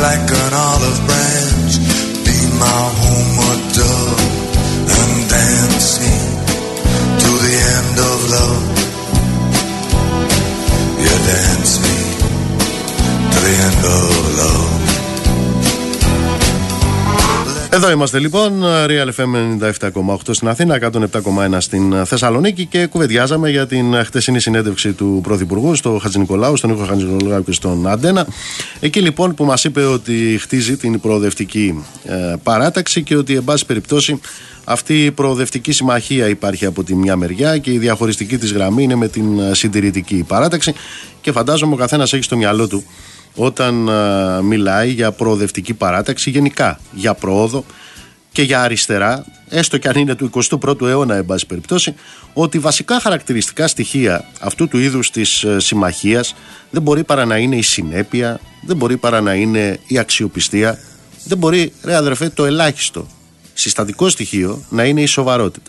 like an olive branch, be my homeward dove, and dance me to the end of love. Yeah, dance me to the end of love. Εδώ είμαστε λοιπόν, Real FM 97,8 στην Αθήνα, 107,1 στην Θεσσαλονίκη και κουβεντιάζαμε για την χτεσινή συνέντευξη του Πρωθυπουργού στο Χατζηνικολάου, στον Νίκο Χατζηνικολάου και στον Αντένα. Εκεί λοιπόν που μας είπε ότι χτίζει την προοδευτική παράταξη και ότι εν πάση περιπτώσει αυτή η προοδευτική συμμαχία υπάρχει από τη μια μεριά και η διαχωριστική της γραμμή είναι με την συντηρητική παράταξη και φαντάζομαι ο καθένας έχει στο μυαλό του όταν μιλάει για προοδευτική παράταξη, γενικά για πρόοδο και για αριστερά, έστω και αν είναι του 21ου αιώνα εν πάση περιπτώσει, ότι βασικά χαρακτηριστικά στοιχεία αυτού του είδους της συμμαχίας δεν μπορεί παρά να είναι η συνέπεια, δεν μπορεί παρά να είναι η αξιοπιστία, δεν μπορεί, ρε αδερφέ, το ελάχιστο συστατικό στοιχείο να είναι η σοβαρότητα.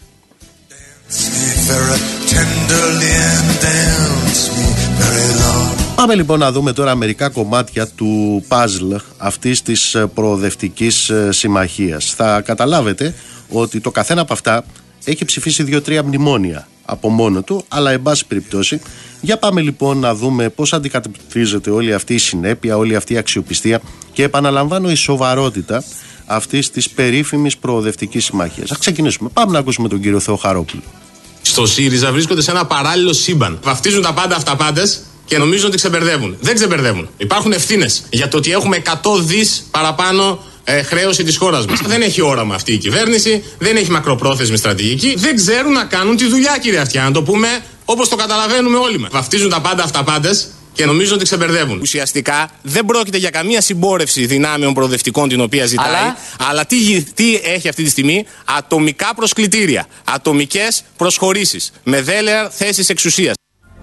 Πάμε λοιπόν να δούμε τώρα μερικά κομμάτια του παζλ αυτής της προοδευτικής συμμαχίας. Θα καταλάβετε ότι το καθένα από αυτά έχει ψηφίσει 2-3 μνημόνια από μόνο του, αλλά εν πάση περιπτώσει, για πάμε λοιπόν να δούμε πώς αντικατοπτρίζεται όλη αυτή η συνέπεια, όλη αυτή η αξιοπιστία και επαναλαμβάνω η σοβαρότητα αυτής της περίφημης προοδευτικής συμμαχίας. Ας ξεκινήσουμε. Πάμε να ακούσουμε τον κύριο Θεοχαρόπουλο. Στο ΣΥΡΙΖΑ βρίσκονται σε ένα παράλληλο σύμπαν. Βαφτίζουν τα πάντα αυταπάντες και νομίζουν ότι ξεμπερδεύουν. Δεν ξεμπερδεύουν. Υπάρχουν ευθύνες για το ότι έχουμε 100 δις παραπάνω χρέωση της χώρας μας. Δεν έχει όραμα αυτή η κυβέρνηση, δεν έχει μακροπρόθεσμη στρατηγική, δεν ξέρουν να κάνουν τη δουλειά, κύριε Αυτιά. Να το πούμε όπως το καταλαβαίνουμε όλοι μας. Βαφτίζουν τα πάντα αυταπάντες και νομίζουν ότι ξεμπερδεύουν. Ουσιαστικά δεν πρόκειται για καμία συμπόρευση δυνάμεων προοδευτικών την οποία ζητάει, αλλά τι έχει αυτή τη στιγμή? Ατομικά προσκλητήρια, ατομικές προσχωρήσεις, με δέλεαρ θέσεις εξουσίας.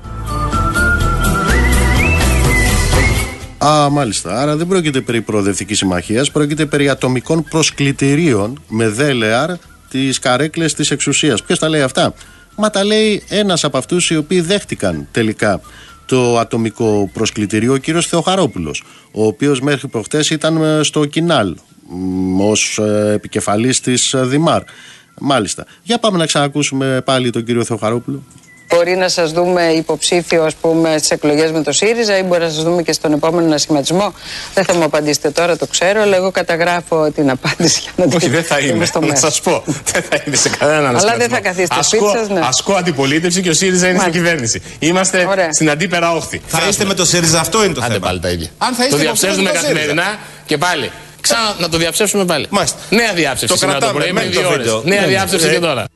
Μάλιστα. Άρα δεν πρόκειται περί προοδευτικής συμμαχίας, πρόκειται περί ατομικών προσκλητηρίων με δέλεαρ τις καρέκλες της εξουσίας. Ποιος τα λέει αυτά? Μα τα λέει ένας από αυτούς οι οποίοι δέχτηκαν τελικά το ατομικό προσκλητήριο, ο κύριος Θεοχαρόπουλος, ο οποίος μέχρι προχτές ήταν στο Κινάλ ως επικεφαλής της Δημάρ. Μάλιστα. Για πάμε να ξανακούσουμε πάλι τον κύριο Θεοχαρόπουλο. Μπορεί να σας δούμε υποψήφιο, ας πούμε, στις εκλογές με το ΣΥΡΙΖΑ ή μπορεί να σας δούμε και στον επόμενο ανασχηματισμό. Δεν θα μου απαντήσετε τώρα, το ξέρω, αλλά εγώ καταγράφω την απάντηση για να την. Όχι, δεν θα είναι. Να σας πω. Δεν θα είναι σε κανέναν ανασχηματισμό. Αλλά δεν θα καθίσετε σπίτι σας, ναι. Ασκώ αντιπολίτευση και ο ΣΥΡΙΖΑ είναι στην κυβέρνηση. Είμαστε στην αντίπερα όχθη. Θα είστε με το ΣΥΡΙΖΑ, αυτό είναι το θέμα. Άντε πάλι τα ίδια. Αν θα είστε το διαψεύσουμε καθημερινά και πάλι. Ξανά να το διαψεύσουμε πάλι. Μάλιστα. Νέα διάψευση σήμερα το πρωί με 2 ώρες. Νέα διάψευση και τώρα.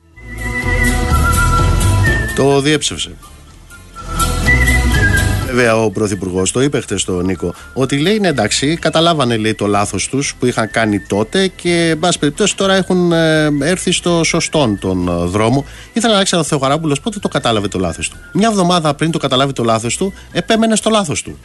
Το διέψευσε. Βέβαια ο Πρωθυπουργός το είπε χτες στον Νίκο, ότι λέει ναι, εντάξει, καταλάβανε, λέει, το λάθος τους που είχαν κάνει τότε και εν πάση περιπτώσει τώρα έχουν έρθει στο σωστόν τον δρόμο. Ήθελα να ξέρω ο Θεοχαρόπουλος πότε το κατάλαβε το λάθος του. Μια εβδομάδα πριν το καταλάβει το λάθος του, επέμενε στο λάθος του.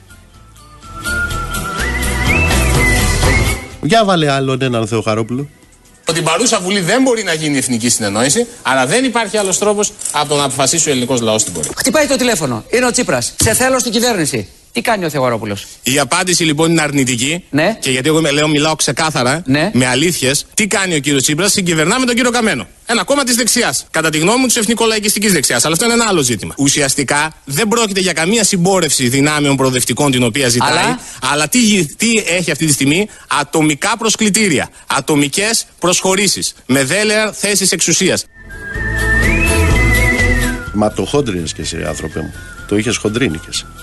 Για βάλε άλλον έναν Θεοχαρόπουλο. Ότι την παρούσα Βουλή δεν μπορεί να γίνει εθνική συνεννόηση, αλλά δεν υπάρχει άλλος τρόπος από το να αποφασίσει ο ελληνικός λαός την πορεία. Χτυπάει το τηλέφωνο. Είναι ο Τσίπρας. Σε θέλω στην κυβέρνηση. Τι κάνει ο Θεοχαρόπουλος? Η απάντηση λοιπόν είναι αρνητική. Ναι. Και γιατί εγώ μιλάω ξεκάθαρα, ναι, με αλήθειες, τι κάνει ο κύριος Τσίπρας? Συγκυβερνά με τον κύριο Καμένο. Ένα κόμμα της δεξιάς. Κατά τη γνώμη μου της εθνικολαϊκιστικής δεξιάς. Αλλά αυτό είναι ένα άλλο ζήτημα. Ουσιαστικά δεν πρόκειται για καμία συμπόρευση δυνάμεων προοδευτικών την οποία ζητάει, αλλά τι έχει αυτή τη στιγμή? Ατομικά προσκλητήρια, ατομικές προσχωρήσεις, με δέλεαρ θέσεις εξουσίας. Μα το χόντρινες και εσύ, άνθρωπε μου. Το είχες χοντρίνει και εσύ.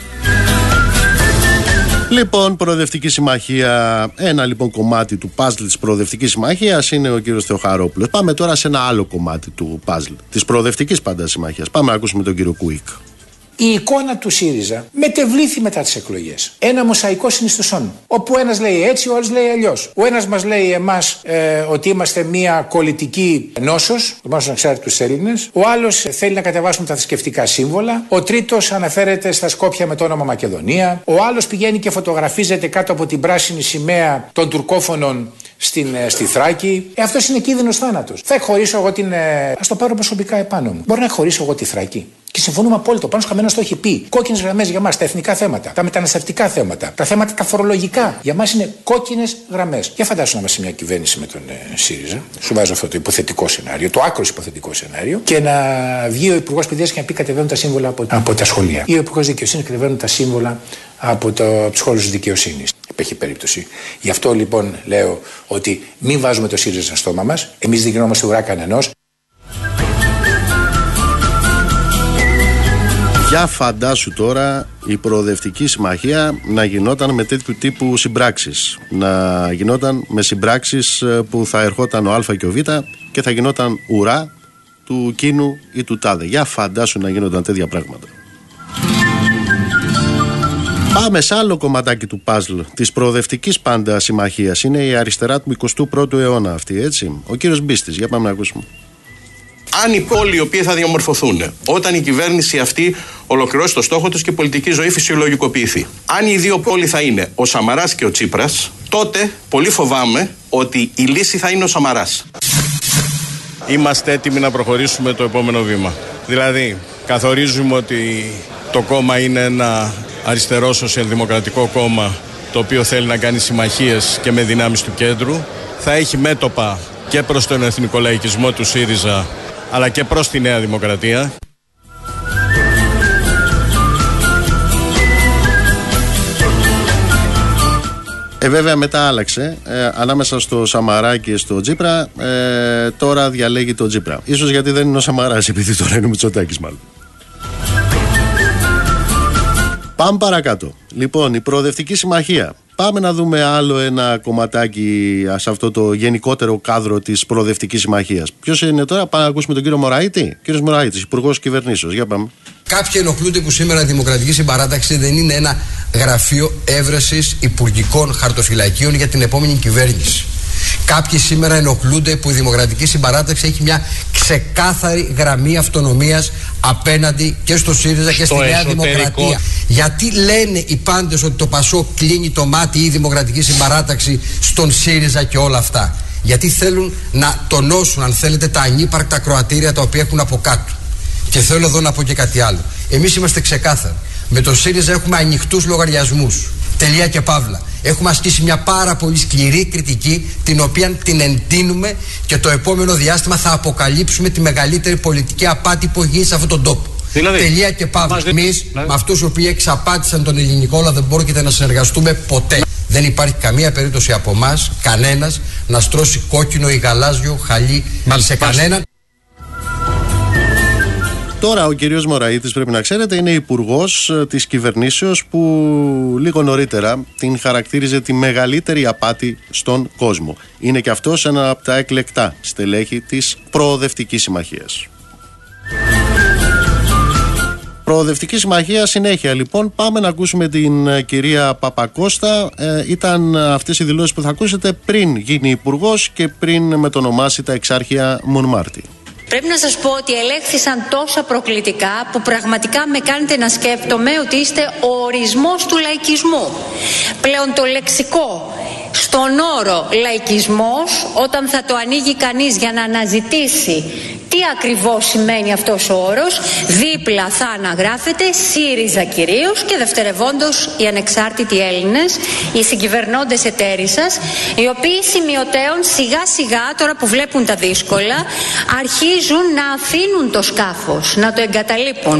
Λοιπόν, προοδευτική συμμαχία. Ένα λοιπόν κομμάτι του παζλ της προοδευτικής συμμαχίας είναι ο κύριος Θεοχαρόπουλος. Πάμε τώρα σε ένα άλλο κομμάτι του παζλ της προοδευτικής πάντα συμμαχίας. Πάμε να ακούσουμε τον κύριο Κουίκ. Η εικόνα του ΣΥΡΙΖΑ μετεβλήθη μετά τις εκλογές. Ένα μοσαϊκό συνιστοσών. Όπου ένας λέει έτσι, ο άλλος λέει αλλιώς. Ο ένας μας λέει εμάς ότι είμαστε μια κολλητική νόσος, το μάσος να ξέρετε τους Έλληνες. Ο άλλος θέλει να κατεβάσουμε τα θρησκευτικά σύμβολα. Ο τρίτος αναφέρεται στα Σκόπια με το όνομα Μακεδονία. Ο άλλος πηγαίνει και φωτογραφίζεται κάτω από την πράσινη σημαία των τουρκόφωνων στη Θράκη. Αυτός είναι κίνδυνος θάνατος. Θα εκχωρήσω εγώ την. Ας το πάρω προσωπικά επάνω μου. Μπορώ να εκχωρήσω εγώ τη Θράκη Και συμφωνούμε απόλυτα. Ο Πάνος Χαμένος το έχει πει. Κόκκινες γραμμές για μας, τα εθνικά θέματα, τα μεταναστευτικά θέματα, τα θέματα τα φορολογικά. Για μας είναι κόκκινες γραμμές. Για φαντάσου να είμαστε μια κυβέρνηση με τον ΣΥΡΙΖΑ. Σου βάζω αυτό το υποθετικό σενάριο, το άκρως υποθετικό σενάριο, και να βγει ο Υπουργός Παιδείας και να πει κατεβαίνουν τα σύμβολα από τα σχολεία. Ή ο Υπουργός Δικαιοσύνης κατεβαίνουν τα σύμβολα από τους χώρους της δικαιοσύνης. Υπήρχε περίπτωση. Γι' αυτό λοιπόν λέω ότι μην βάζουμε το ΣΥΡΙΖΑ στο στόμα μας. Εμείς δεν γινόμαστε ουρά κανενός. Για φαντάσου τώρα η προοδευτική συμμαχία να γινόταν με τέτοιου τύπου συμπράξεις. Να γινόταν με συμπράξεις που θα ερχόταν ο Α και ο Β και θα γινόταν ουρά του Κίνου ή του Τάδε. Για φαντάσου να γινόταν τέτοια πράγματα. Πάμε σε άλλο κομματάκι του παζλ της προοδευτικής πάντα συμμαχίας. Είναι η αριστερά του 21ου αιώνα αυτή, έτσι. Ο κύριος Μπίστης, για πάμε να ακούσουμε. Αν οι πόλοι οι οποίοι θα διαμορφωθούν όταν η κυβέρνηση αυτή ολοκληρώσει το στόχο τους και η πολιτική ζωή φυσιολογικοποιηθεί. Αν οι δύο πόλοι θα είναι ο Σαμαράς και ο Τσίπρας, τότε πολύ φοβάμαι ότι η λύση θα είναι ο Σαμαράς. Είμαστε έτοιμοι να προχωρήσουμε το επόμενο βήμα. Δηλαδή, καθορίζουμε ότι το κόμμα είναι ένα αριστερό σοσιαλδημοκρατικό κόμμα το οποίο θέλει να κάνει συμμαχίες και με δυνάμεις του κέντρου. Θα έχει μέτωπα και προς τον εθνικό λαϊκισμό του ΣΥΡΙΖΑ αλλά και προς τη Νέα Δημοκρατία. Βέβαια μετά άλλαξε ανάμεσα στο Σαμαρά και στο Τσίπρα. Τώρα διαλέγει το Τσίπρα. Ίσως γιατί δεν είναι ο Σαμαράς, επειδή τώρα είναι ο Μητσοτάκης μάλλον. Πάμε παρακάτω. Λοιπόν, η προοδευτική συμμαχία. Πάμε να δούμε άλλο ένα κομματάκι σε αυτό το γενικότερο κάδρο της προοδευτικής συμμαχίας. Ποιος είναι τώρα, πάμε να ακούσουμε τον κύριο Μωραήτη. Κύριος Μωραήτης, Υπουργός Κυβερνήσεως. Για πάμε. Κάποιοι ενοχλούνται που σήμερα η Δημοκρατική Συμπαράταξη δεν είναι ένα γραφείο έβρεσης υπουργικών χαρτοφυλακίων για την επόμενη κυβέρνηση. Κάποιοι σήμερα ενοχλούνται που η Δημοκρατική Συμπαράταξη έχει μια ξεκάθαρη γραμμή αυτονομίας απέναντι και στο ΣΥΡΙΖΑ και στη Νέα Δημοκρατία. Γιατί λένε οι πάντες ότι το ΠΑΣΟΚ κλείνει το μάτι ή η Δημοκρατική Συμπαράταξη στον ΣΥΡΙΖΑ και όλα αυτά? Γιατί θέλουν να τονώσουν, αν θέλετε, τα ανύπαρκτα κροατήρια τα οποία έχουν από κάτω. Και θέλω εδώ να πω και κάτι άλλο. Εμείς είμαστε ξεκάθαροι. Με το ΣΥΡΙΖΑ έχουμε ανοιχτούς λογαριασμούς. Τελεία και παύλα. Έχουμε ασκήσει μια πάρα πολύ σκληρή κριτική, την οποία την εντείνουμε και το επόμενο διάστημα θα αποκαλύψουμε τη μεγαλύτερη πολιτική απάτη που έχει γίνει σε αυτόν τον τόπο. Δηλαδή, τελεία και παύλα. Εμείς με αυτούς οι οποίοι εξαπάτησαν τον ελληνικό λαό δεν μπορείτε να συνεργαστούμε ποτέ. Δεν υπάρχει καμία περίπτωση από εμάς, κανένας, να στρώσει κόκκινο ή γαλάζιο χαλί σε κανέναν. Τώρα ο κύριος Μωραήτης, πρέπει να ξέρετε, είναι υπουργός της κυβερνήσεως που λίγο νωρίτερα την χαρακτήριζε τη μεγαλύτερη απάτη στον κόσμο. Είναι και αυτός ένα από τα εκλεκτά στελέχη της προοδευτικής συμμαχίας. Προοδευτική συμμαχία, συνέχεια λοιπόν. Πάμε να ακούσουμε την κυρία Παπακώστα. Ήταν αυτές οι δηλώσεις που θα ακούσετε πριν γίνει υπουργός και πριν μετονομάσει τα εξάρχεια Μονμάρτη. Πρέπει να σας πω ότι ελέγχθησαν τόσα προκλητικά που πραγματικά με κάνετε να σκέπτομαι ότι είστε ο ορισμός του λαϊκισμού. Πλέον το λεξικό στον όρο λαϊκισμός, όταν θα το ανοίγει κανείς για να αναζητήσει τι ακριβώς σημαίνει αυτός ο όρος, δίπλα θα αναγράφεται ΣΥΡΙΖΑ κυρίως και δευτερευόντως οι ανεξάρτητοι Έλληνες, οι συγκυβερνώντες εταίροι σας, οι οποίοι σημειωτέων σιγά σιγά, τώρα που βλέπουν τα δύσκολα, αρχίζουν να αφήνουν το σκάφος, να το εγκαταλείπουν.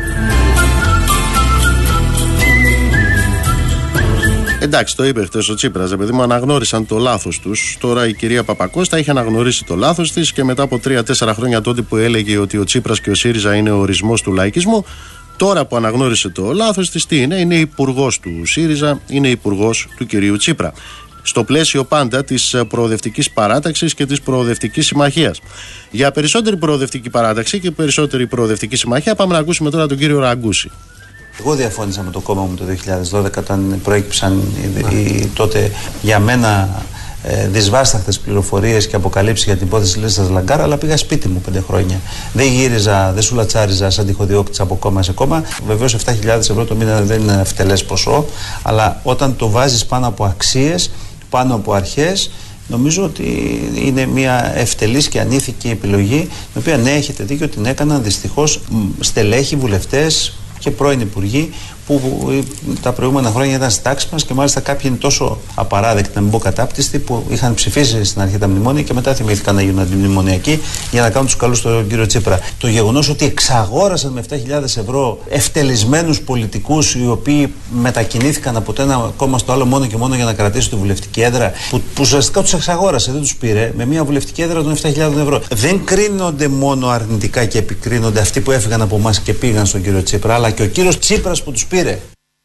Εντάξει, το είπε χτες ο Τσίπρας, παιδί μου, αναγνώρισαν το λάθος τους. Τώρα η κυρία Παπακώστα είχε αναγνωρίσει το λάθος της και μετά από 3-4 χρόνια τότε που έλεγε ότι ο Τσίπρας και ο ΣΥΡΙΖΑ είναι ο ορισμός του λαϊκισμού, τώρα που αναγνώρισε το λάθος της, τι είναι υπουργός του ΣΥΡΙΖΑ, είναι υπουργός του κυρίου Τσίπρα. Στο πλαίσιο πάντα της προοδευτικής παράταξης και της προοδευτικής συμμαχίας. Για περισσότερη προοδευτική παράταξη και περισσότερη προοδευτική συμμαχία, πάμε να ακούσουμε τώρα τον κύριο Ραγκούση. Εγώ διαφώνησα με το κόμμα μου το 2012 όταν προέκυψαν τότε για μένα δυσβάσταχτες πληροφορίες και αποκαλύψεις για την υπόθεση της λίστας Λαγκάρα, αλλά πήγα σπίτι μου 5 χρόνια. Δεν γύριζα, δεν σουλατσάριζα σαν τυχοδιώκτης από κόμμα σε κόμμα. Βεβαίως 7.000 ευρώ το μήνα δεν είναι φτελές ποσό, αλλά όταν το βάζεις πάνω από αξίες, πάνω από αρχές νομίζω ότι είναι μια ευτελής και ανήθικη επιλογή, την οποία ναι, έχετε δίκιο, την έκαναν δυστυχώς στελέχοι, βουλευτές και πρώην υπουργοί που τα προηγούμενα χρόνια ήταν στη τάξη μας, και μάλιστα κάποιοι είναι τόσο απαράδεκτοι, να μην πω κατάπτυστοι, που είχαν ψηφίσει στην αρχή τα μνημόνια και μετά θυμήθηκαν να γίνουν αντιμνημονιακοί για να κάνουν τους καλούς στον κύριο Τσίπρα. Το γεγονός ότι εξαγόρασαν με 7.000 ευρώ ευτελισμένους πολιτικούς, οι οποίοι μετακινήθηκαν από το ένα κόμμα στο άλλο μόνο και μόνο για να κρατήσουν τη βουλευτική έδρα, που ουσιαστικά τους εξαγόρασε, δεν τους πήρε, με μια βουλευτική έδρα των 7.000 ευρώ. Δεν κρίνονται μόνο αρνητικά και επικρίνονται αυτοί που έφυγαν από εμάς και πήγαν στον κύριο Τσίπρα, αλλά και ο κύριος Τσίπρας που τους πήρε.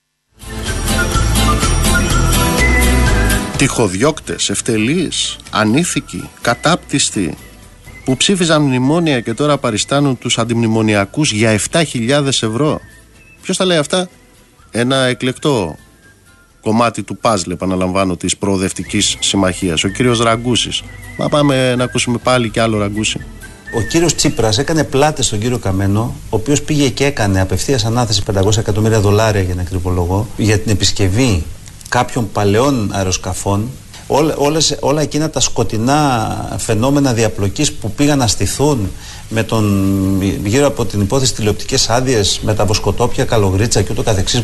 Τυχοδιώκτες, ευτελείς, ανήθικοι, κατάπτυστοι, που ψήφιζαν μνημόνια και τώρα παριστάνουν τους αντιμνημονιακούς για 7.000 ευρώ. Ποιος τα λέει αυτά? Ένα εκλεκτό κομμάτι του παζλ, επαναλαμβάνω, της προοδευτικής συμμαχίας, ο κύριος Ραγκούσης. Μα πάμε να ακούσουμε πάλι κι άλλο Ραγκούση. Ο κύριος Τσίπρας έκανε πλάτες στον κύριο Καμένο, ο οποίος πήγε και έκανε απευθείας ανάθεση $500 εκατομμύρια για να ακριβολογώ, για την επισκευή κάποιων παλαιών αεροσκαφών. Όλα εκείνα τα σκοτεινά φαινόμενα διαπλοκής που πήγαν να στηθούν γύρω από την υπόθεση τηλεοπτικές άδειες, με τα βοσκοτόπια, Καλογρίτσα και ούτω καθεξής.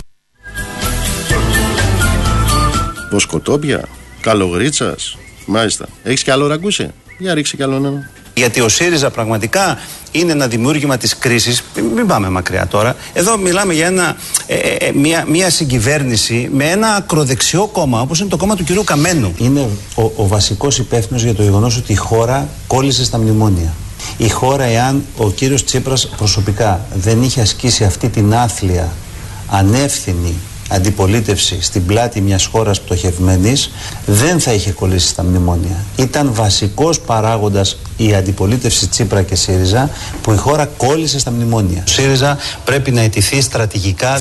Βοσκοτόπια, Καλογρίτσας, μάλιστα. Έχεις κι άλλο Ραγκούση? Για ρίξει κι άλλο ένα. Γιατί ο ΣΥΡΙΖΑ πραγματικά είναι ένα δημιούργημα της κρίσης. Μην πάμε μακριά τώρα. Εδώ μιλάμε για μια συγκυβέρνηση με ένα ακροδεξιό κόμμα, όπως είναι το κόμμα του κυρίου Καμένου. Είναι ο βασικός υπεύθυνος για το γεγονός ότι η χώρα κόλλησε στα μνημόνια. Η χώρα, εάν ο κύριος Τσίπρας προσωπικά δεν είχε ασκήσει αυτή την άθλια, ανεύθυνη αντιπολίτευση στην πλάτη μιας χώρας πτωχευμένης, δεν θα είχε κολλήσει στα μνημόνια. Ήταν βασικός παράγοντας η αντιπολίτευση Τσίπρα και ΣΥΡΙΖΑ που η χώρα κόλλησε στα μνημόνια. Ο ΣΥΡΙΖΑ πρέπει να αιτηθεί στρατηγικά.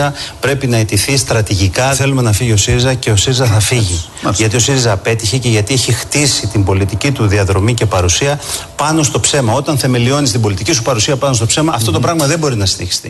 Θέλουμε να φύγει ο ΣΥΡΙΖΑ και ο ΣΥΡΙΖΑ θα φύγει. Γιατί ο ΣΥΡΙΖΑ απέτυχε και γιατί έχει χτίσει την πολιτική του διαδρομή και παρουσία πάνω στο ψέμα. Όταν θεμελιώνεις την πολιτική σου παρουσία πάνω στο ψέμα, αυτό το πράγμα δεν μπορεί να συνεχιστεί.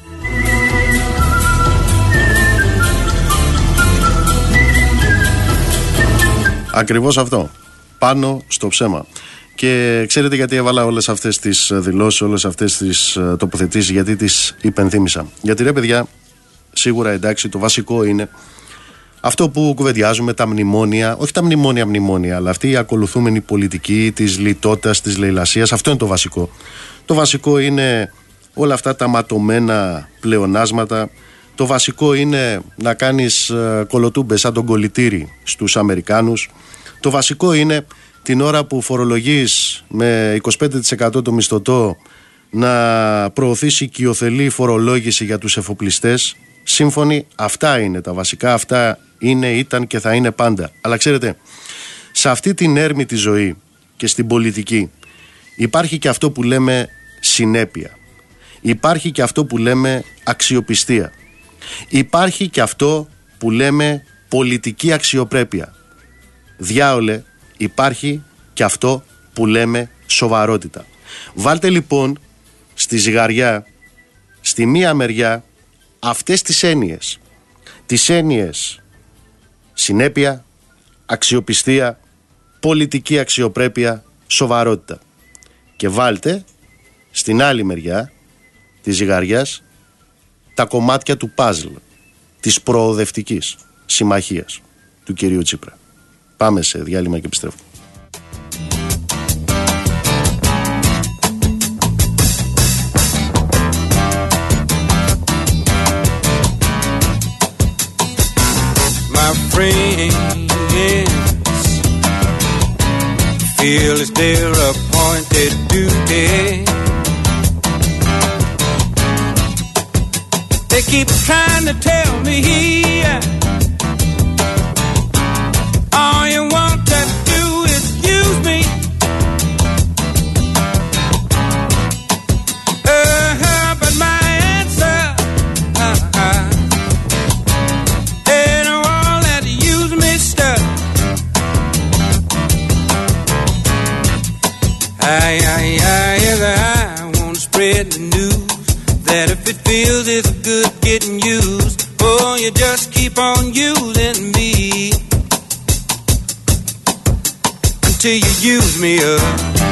Ακριβώς αυτό. Πάνω στο ψέμα. Και ξέρετε γιατί έβαλα όλες αυτές τις δηλώσεις, όλες αυτές τις τοποθετήσεις, γιατί τις υπενθύμησα? Γιατί ρε παιδιά, σίγουρα εντάξει, το βασικό είναι αυτό που κουβεντιάζουμε, τα μνημόνια, όχι τα μνημόνια, αλλά αυτή η ακολουθούμενη πολιτική της λιτότητας, της λαιλασίας, αυτό είναι το βασικό. Το βασικό είναι όλα αυτά τα ματωμένα πλεονάσματα. Το βασικό είναι να κάνεις κολοτούμπες σαν τον κολλητήρι στους Αμερικάνους. Το βασικό είναι την ώρα που φορολογείς με 25% το μισθωτό να προωθείς οικειοθελή φορολόγηση για τους εφοπλιστές. Σύμφωνοι, αυτά είναι τα βασικά, αυτά είναι, ήταν και θα είναι πάντα. Αλλά ξέρετε, σε αυτή την έρμητη ζωή και στην πολιτική υπάρχει και αυτό που λέμε συνέπεια. Υπάρχει και αυτό που λέμε αξιοπιστία. Υπάρχει και αυτό που λέμε πολιτική αξιοπρέπεια. Διάολε, υπάρχει και αυτό που λέμε σοβαρότητα. Βάλτε λοιπόν στη ζυγαριά, στη μία μεριά, αυτές τις έννοιες. Τις έννοιες συνέπεια, αξιοπιστία, πολιτική αξιοπρέπεια, σοβαρότητα. Και βάλτε στην άλλη μεριά της ζυγαριάς τα κομμάτια του παζλ της προοδευτικής συμμαχίας του κυρίου Τσίπρα. Πάμε σε διάλειμμα και επιστρέφουμε. My friends feel it's their appointed duty. They keep trying to tell me all you want to do is use me. But my answer ain't all that use me stuff. I want to spread the news that if it feels it's good getting used, oh, you just keep on using me. till you use me up.